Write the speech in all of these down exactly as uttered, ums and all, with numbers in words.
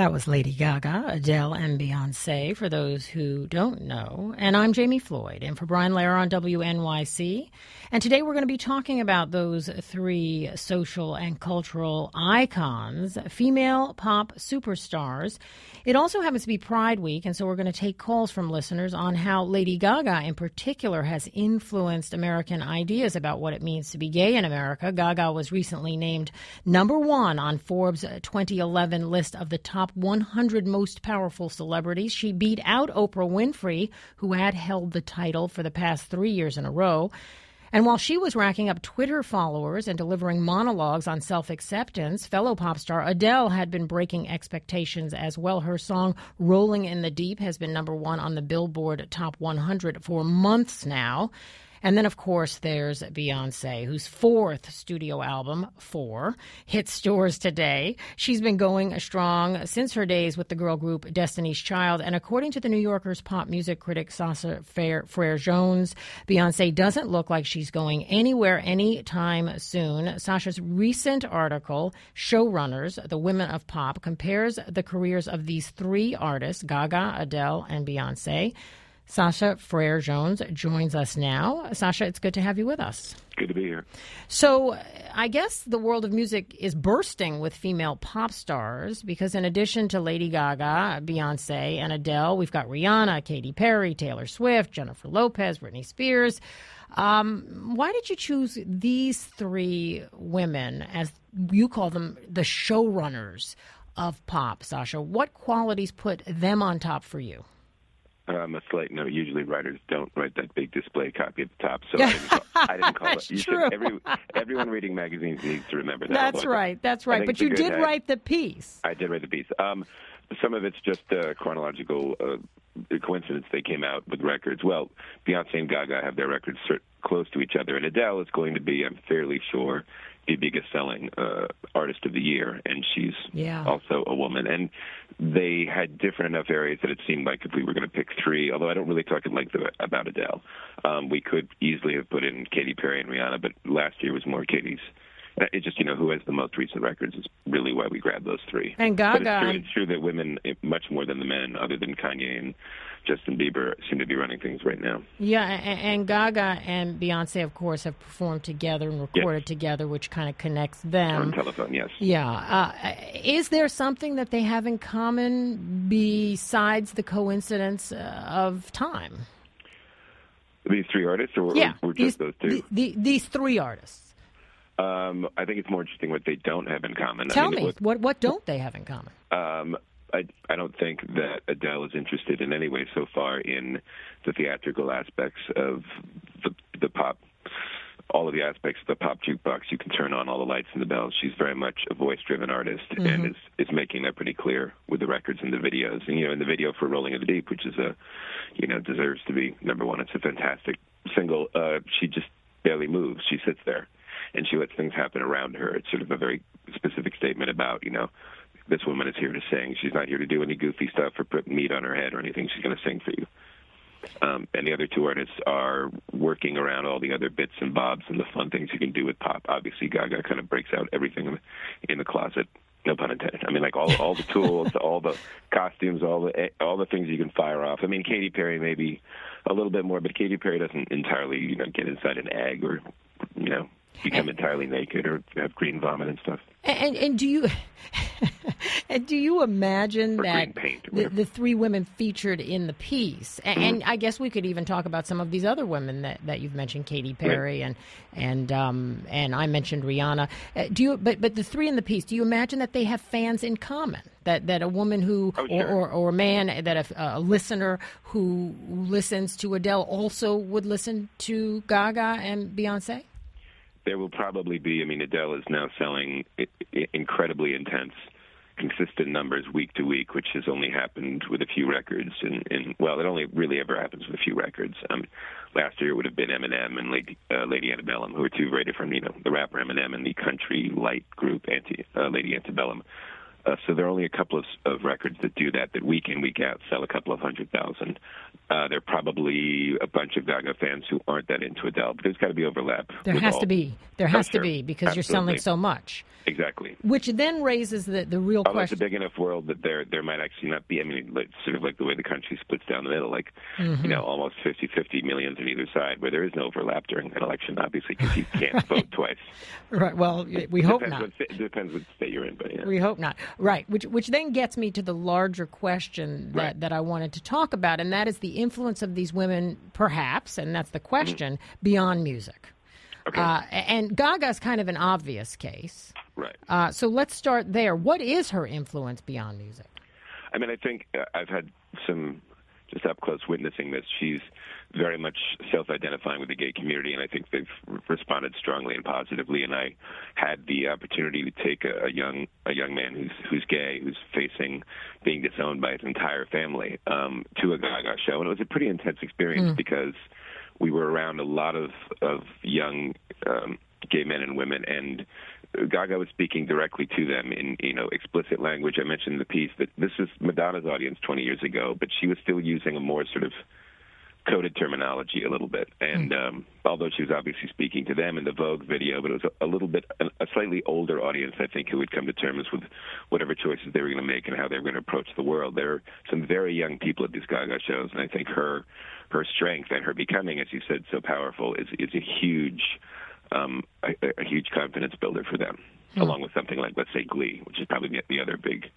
That was Lady Gaga, Adele, and Beyonce, for those who don't know. And I'm Jamie Floyd, and for Brian Lehrer on W N Y C. And today we're going to be talking about those three social and cultural icons, female pop superstars. It also happens to be Pride Week, and so we're going to take calls from listeners on how Lady Gaga in particular has influenced American ideas about what it means to be gay in America. Gaga was recently named number one on Forbes' twenty eleven list of the top one hundred most powerful celebrities. She beat out Oprah Winfrey, who had held the title for the past three years in a row. And while she was racking up Twitter followers and delivering monologues on self-acceptance, fellow pop star Adele had been breaking expectations as well. Her song Rolling in the Deep has been number one on the Billboard Top one hundred for months now. And then, of course, there's Beyonce, whose fourth studio album, Four, hit stores today. She's been going strong since her days with the girl group Destiny's Child. And according to the New Yorker's pop music critic Sasha Frere-Jones, Beyonce doesn't look like she's going anywhere anytime soon. Sasha's recent article, Showrunners, The Women of Pop, compares the careers of these three artists, Gaga, Adele, and Beyonce. Sasha Frere-Jones joins us now. Sasha, it's good to have you with us. Good to be here. So I guess the world of music is bursting with female pop stars because in addition to Lady Gaga, Beyonce, and Adele, we've got Rihanna, Katy Perry, Taylor Swift, Jennifer Lopez, Britney Spears. Um, why did you choose these three women, as you call them, the showrunners of pop, Sasha? What qualities put them on top for you? Um, a slight note, usually writers don't write that big display copy at the top, so I didn't call, I didn't call it. You true. Should, every, everyone reading magazines needs to remember that. That's right, that's right. But you did head. write the piece. I did write the piece. Um, some of it's just uh, chronological uh, coincidence. They came out with records. Well, Beyonce and Gaga have their records close to each other, and Adele is going to be, I'm fairly sure, the biggest selling uh, artist of the year, and she's yeah. also a woman. And they had different enough areas that it seemed like if we were going to pick three, although I don't really talk at length about Adele, um, we could easily have put in Katy Perry and Rihanna, but last year was more Katy's. It's just, you know, who has the most recent records is really why we grabbed those three. And Gaga. But it's true, it's true that women, much more than the men, other than Kanye and Justin Bieber, seem to be running things right now. Yeah, and, and Gaga and Beyonce, of course, have performed together and recorded yes. together, which kind of connects them. On telephone, yes. Yeah. Uh, is there something that they have in common besides the coincidence of time? These three artists, or, yeah, or just these, those two? The, the, these three artists. Um, I think it's more interesting what they don't have in common. Tell I mean, me, what, what what don't they have in common? Um, I, I don't think that Adele is interested in any way so far in the theatrical aspects of the, the pop, all of the aspects of the pop jukebox. You can turn on all the lights and the bells. She's very much a voice-driven artist, mm-hmm. and is, is making that pretty clear with the records and the videos. And, you know, in the video for Rolling in the Deep, which is a, you know, deserves to be number one. It's a fantastic single. Uh, she just barely moves. She sits there. And she lets things happen around her. It's sort of a very specific statement about, you know, this woman is here to sing. She's not here to do any goofy stuff or put meat on her head or anything. She's going to sing for you. Um, and the other two artists are working around all the other bits and bobs and the fun things you can do with pop. Obviously, Gaga kind of breaks out everything in the closet. No pun intended. I mean, like all all the tools, all the costumes, all the all the things you can fire off. I mean, Katy Perry maybe a little bit more, but Katy Perry doesn't entirely, you know, get inside an egg or, you know, become entirely naked or have green vomit and stuff. And, and do you and do you imagine or that the, the three women featured in the piece, and, mm-hmm. and I guess we could even talk about some of these other women that, that you've mentioned, Katy Perry right. and and um, and I mentioned Rihanna. Uh, do you? But but the three in the piece, do you imagine that they have fans in common? That that a woman who oh, or, sure. or or a man that a, a listener who listens to Adele also would listen to Gaga and Beyonce? There will probably be, I mean, Adele is now selling incredibly intense, consistent numbers week to week, which has only happened with a few records. And, and well, it only really ever happens with a few records. Um, last year it would have been Eminem and Lady, uh, Lady Antebellum, who are two very different, you know, the rapper Eminem and the country light group Anti, uh, Lady Antebellum. Uh, so there are only a couple of, of records that do that, that week in, week out sell a couple of hundred thousand. Uh, there are probably a bunch of Gaga fans who aren't that into Adele, but there's got to be overlap. There has all. to be. There has oh, to sure. be, because Absolutely. you're selling so much. Exactly. Which then raises the, the real Although question. it's a big enough world that there there might actually not be, I mean, it's sort of like the way the country splits down the middle, like, mm-hmm. you know, almost fifty-fifty millions on either side, where there is no overlap during an election, obviously, because you can't right. vote twice. Right. Well, we hope depends not. What, it depends what state you're in, but yeah. We hope not. Right. Which which then gets me to the larger question that, right. that I wanted to talk about, and that is the influence of these women, perhaps, and that's the question, mm-hmm. beyond music. Okay. Uh, and Gaga's kind of an obvious case. Right. Uh, so let's start there. What is her influence beyond music? I mean, I think uh, I've had some just up close witnessing this. She's very much self-identifying with the gay community, and I think they've re- responded strongly and positively. And I had the opportunity to take a, a young a young man who's who's gay, who's facing being disowned by his entire family, um, to a Gaga show, and it was a pretty intense experience mm. because we were around a lot of of young um, gay men and women, and Gaga was speaking directly to them in, you know, explicit language. I mentioned in the piece that this was Madonna's audience twenty years ago, but she was still using a more sort of coded terminology a little bit. And mm. um, although she was obviously speaking to them in the Vogue video, but it was a, a little bit, a, a slightly older audience, I think, who would come to terms with whatever choices they were going to make and how they were going to approach the world. There are some very young people at these Gaga shows, and I think her her strength and her becoming, as you said, so powerful is, is a huge um, a, a huge confidence builder for them, mm. along with something like, let's say, Glee, which is probably the other big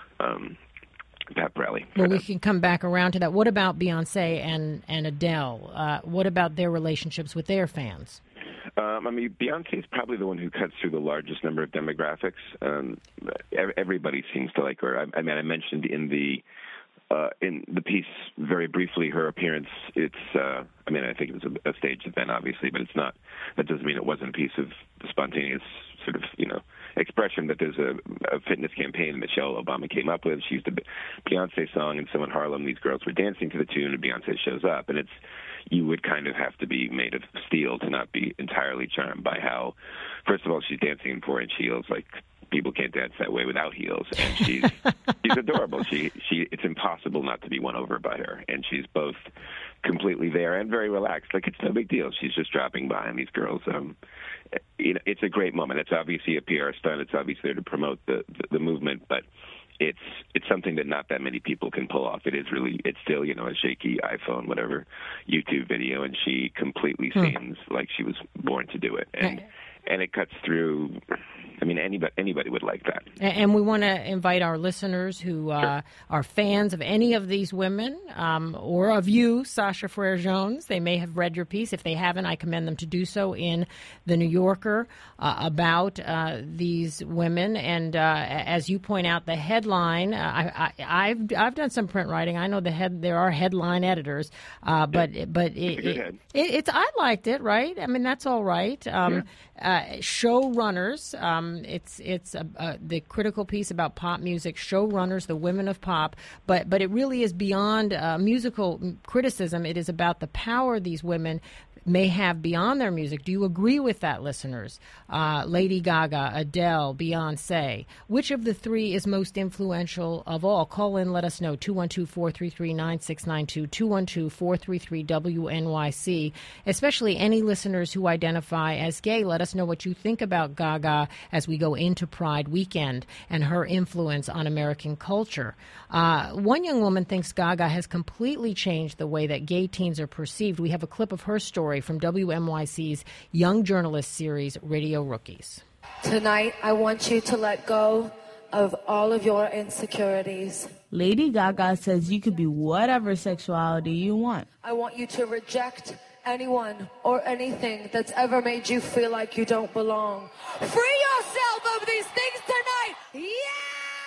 um pep rally. Well, we them. can come back around to that. What about Beyonce and, and Adele? Uh, what about their relationships with their fans? Um, I mean, Beyonce is probably the one who cuts through the largest number of demographics. Um, everybody seems to like her. I, I mean, I mentioned in the uh, in the piece very briefly her appearance. It's, uh, I mean, I think it was a, a staged event, obviously, but it's not. That doesn't mean it wasn't a piece of spontaneous sort of, you know, expression that there's a, a fitness campaign that Michelle Obama came up with. She used a Beyonce song, and so in Harlem, these girls were dancing to the tune, and Beyonce shows up, and it's, you would kind of have to be made of steel to not be entirely charmed by how, first of all, she's dancing in four-inch heels, like people can't dance that way without heels, and she's she's adorable. She she it's impossible not to be won over by her, and she's both completely there and very relaxed. Like, it's no big deal. She's just dropping by, and these girls, um, you know, it's a great moment. It's obviously a P R stunt. It's obviously there to promote the, the the movement, but it's it's something that not that many people can pull off. It is really, it's still, you know, a shaky iPhone, whatever, YouTube video, and she completely hmm. seems like she was born to do it, and and it cuts through. I mean, anybody anybody would like that. And we want to invite our listeners who uh, sure. are fans of any of these women, um, or of you, Sasha Frere-Jones. They may have read your piece. If they haven't, I commend them to do so in The New Yorker uh, about uh, these women. And uh, as you point out, the headline, uh, I, I, I've I've done some print writing. I know the head there are headline editors, uh, but yeah. but it, it, it, it's I liked it, right? I mean, that's all right. Um, yeah. uh, showrunners. Um, It's it's a, a, the critical piece about pop music, showrunners, the women of pop, but but it really is beyond uh, musical criticism. It is about the power these women may have beyond their music. Do you agree with that, listeners? Uh, Lady Gaga, Adele, Beyonce. Which of the three is most influential of all? Call in, let us know. two one two, four three three, nine six nine two, two one two, four three three, W N Y C. Especially any listeners who identify as gay. Let us know what you think about Gaga as we go into Pride weekend and her influence on American culture. Uh, one young woman thinks Gaga has completely changed the way that gay teens are perceived. We have a clip of her story from W N Y C's Young Journalist series, Radio Rookies. Tonight, I want you to let go of all of your insecurities. Lady Gaga says you could be whatever sexuality you want. I want you to reject anyone or anything that's ever made you feel like you don't belong. Free yourself of these things tonight! Yeah!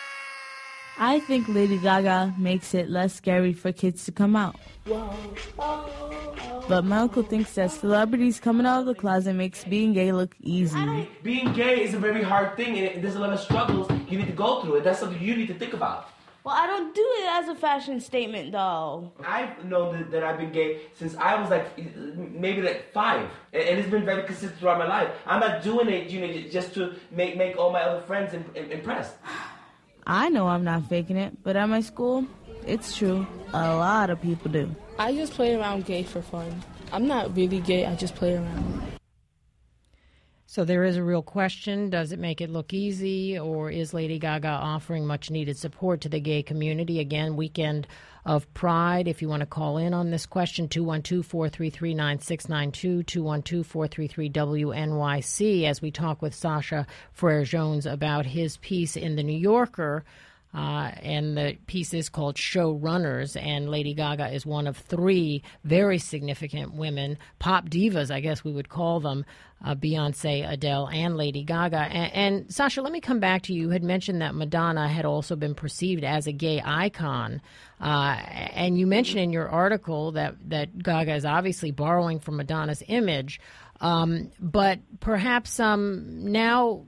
I think Lady Gaga makes it less scary for kids to come out. But my uncle thinks that celebrities coming out of the closet makes being gay look easy. Being gay is a very hard thing, and there's a lot of struggles you need to go through. That's something you need to think about. Well, I don't do it as a fashion statement, though. I've known that, that I've been gay since I was like, maybe like five. And, and it's been very consistent throughout my life. I'm not doing it, you know, just to make, make all my other friends imp- impressed. I know I'm not faking it, but at my school, it's true. A lot of people do. I just play around gay for fun. I'm not really gay, I just play around. So there is a real question. Does it make it look easy, or is Lady Gaga offering much-needed support to the gay community? Again, weekend of Pride. If you want to call in on this question, two one two, four three three, nine six nine two, two one two, four three three, W N Y C, as we talk with Sacha Frere-Jones about his piece in The New Yorker. Uh, and the piece is called Showrunners, and Lady Gaga is one of three very significant women, pop divas, I guess we would call them, uh, Beyonce, Adele, and Lady Gaga. And, and Sacha, let me come back to you. You had mentioned that Madonna had also been perceived as a gay icon, uh, and you mentioned in your article that, that Gaga is obviously borrowing from Madonna's image, um, but perhaps um, now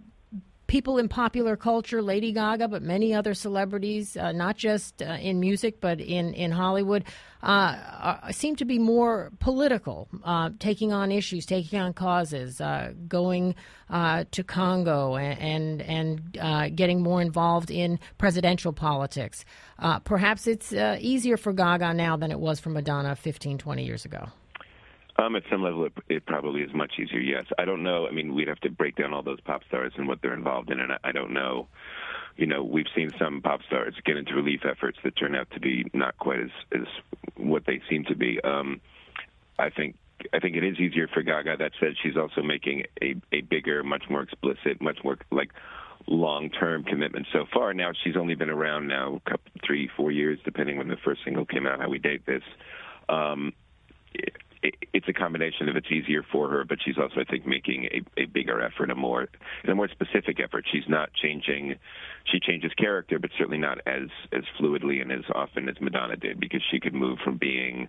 people in popular culture, Lady Gaga, but many other celebrities, uh, not just uh, in music, but in, in Hollywood, uh, are, seem to be more political, uh, taking on issues, taking on causes, uh, going uh, to Congo and, and, and uh, getting more involved in presidential politics. Uh, perhaps it's uh, easier for Gaga now than it was for Madonna fifteen, twenty years ago. Um, at some level, it, it probably is much easier, yes. I don't know. I mean, we'd have to break down all those pop stars and what they're involved in, and I, I don't know. You know, we've seen some pop stars get into relief efforts that turn out to be not quite as, as what they seem to be. Um, I think I think it is easier for Gaga. That said, she's also making a, a bigger, much more explicit, much more, like, long-term commitment so far. Now, she's only been around now a couple, three, four years, depending when the first single came out, How We Date This. Um, it, It's a combination of it's easier for her, but she's also, I think, making a, a bigger effort, a more a more specific effort. She's not changing. She changes character, but certainly not as, as fluidly and as often as Madonna did, because she could move from being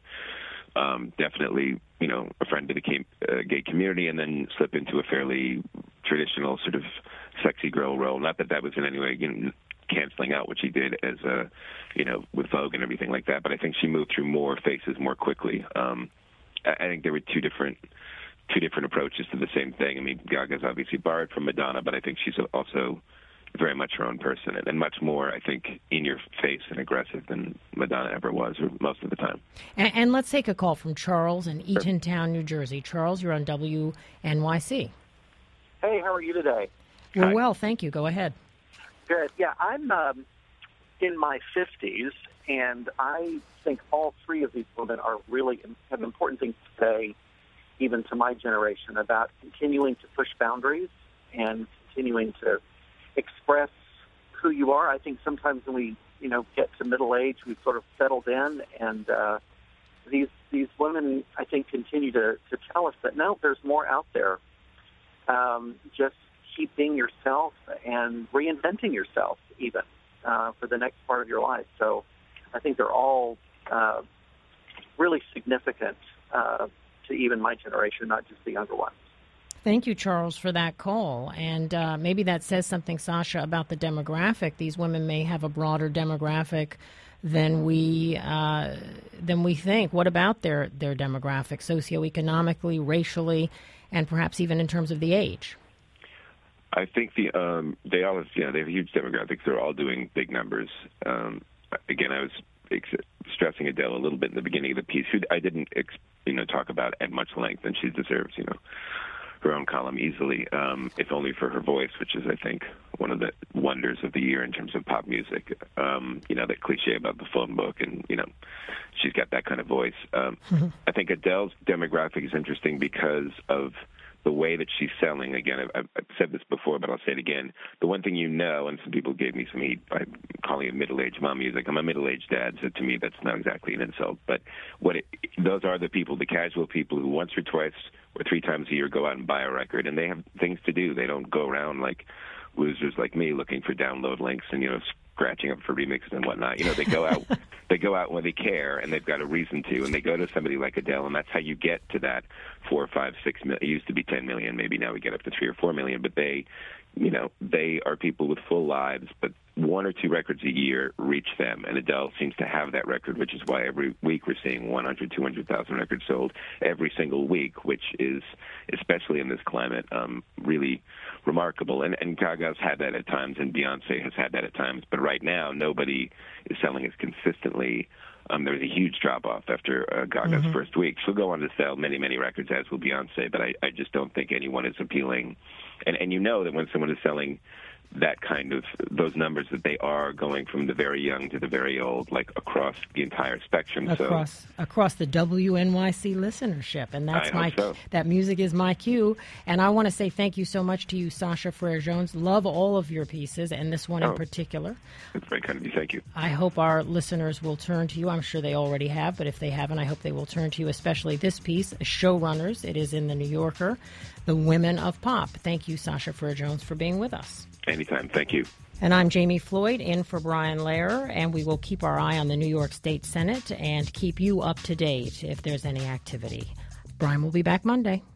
um, definitely, you know, a friend to the gay, uh, gay community and then slip into a fairly traditional sort of sexy girl role. Not that that was in any way, you know, canceling out what she did as a, you know, with Vogue and everything like that, but I think she moved through more faces more quickly. Um, I think there were two different two different approaches to the same thing. I mean, Gaga's obviously borrowed from Madonna, but I think she's also very much her own person and much more, I think, in your face and aggressive than Madonna ever was, or most of the time. And, and let's take a call from Charles in Eatontown, New Jersey. Charles, you're on W N Y C. Hey, how are you today? We're Hi. well, thank you. Go ahead. Good. Yeah, I'm um, in my fifties, and I think all three of these women are really have important things to say, even to my generation, about continuing to push boundaries and continuing to express who you are. I think sometimes when we, you know, get to middle age, we've sort of settled in, and uh, these these women, I think, continue to, to tell us that no, there's more out there. Um, just keep being yourself and reinventing yourself, even uh, for the next part of your life. So I think they're all uh, really significant uh, to even my generation, not just the younger ones. Thank you, Charles, for that call. And uh, maybe that says something, Sacha, about the demographic. These women may have a broader demographic than we uh, than we think. What about their, their demographic, socioeconomically, racially, and perhaps even in terms of the age? I think the um, they all have, you know, they have huge demographics. They're all doing big numbers. Um, again, I was ex- stressing Adele a little bit in the beginning of the piece, who I didn't, ex- you know, talk about at much length, and she deserves, you know, her own column easily, um, if only for her voice, which is, I think, one of the wonders of the year in terms of pop music. Um, you know, that cliche about the phone book, and, you know, she's got that kind of voice. Um, mm-hmm. I think Adele's demographic is interesting because of the way that she's selling. Again, I've, I've said this before, but I'll say it again. The one thing you know, and some people gave me some heat by calling it middle-aged mom music. I'm a middle-aged dad, so to me that's not exactly an insult. But what it, those are the people, the casual people who once or twice or three times a year go out and buy a record, and they have things to do. They don't go around like losers like me looking for download links and, you know, scratching up for remixes and whatnot. You know, they go out they go out when they care, and they've got a reason to, and they go to somebody like Adele, and that's how you get to that four, five, six million. It used to be ten million, maybe now we get up to three or four million, but they, you know, they are people with full lives, but one or two records a year reach them, and Adele seems to have that record, which is why every week we're seeing one hundred, two hundred thousand records sold every single week, which is, especially in this climate, um, really remarkable. And, and Gaga's had that at times, and Beyonce has had that at times. But right now, nobody is selling as consistently. Um, there was a huge drop-off after uh, Gaga's mm-hmm. first week. She'll go on to sell many, many records, as will Beyonce, but I, I just don't think anyone is appealing. And, and you know that when someone is selling that kind of, those numbers, that they are going from the very young to the very old, like across the entire spectrum. Across so, across the W N Y C listenership, and that's I my hope so. That music is my cue. And I want to say thank you so much to you, Sasha Frere-Jones. Love all of your pieces, and this one oh, in particular. That's very kind of you. Thank you. I hope our listeners will turn to you. I'm sure they already have, but if they haven't, I hope they will turn to you, especially this piece, Showrunners. It is in the New Yorker, The Women of Pop. Thank you, Sasha Frere-Jones, for being with us. Anytime. Thank you. And I'm Jamie Floyd, in for Brian Lehrer, and we will keep our eye on the New York State Senate and keep you up to date if there's any activity. Brian will be back Monday.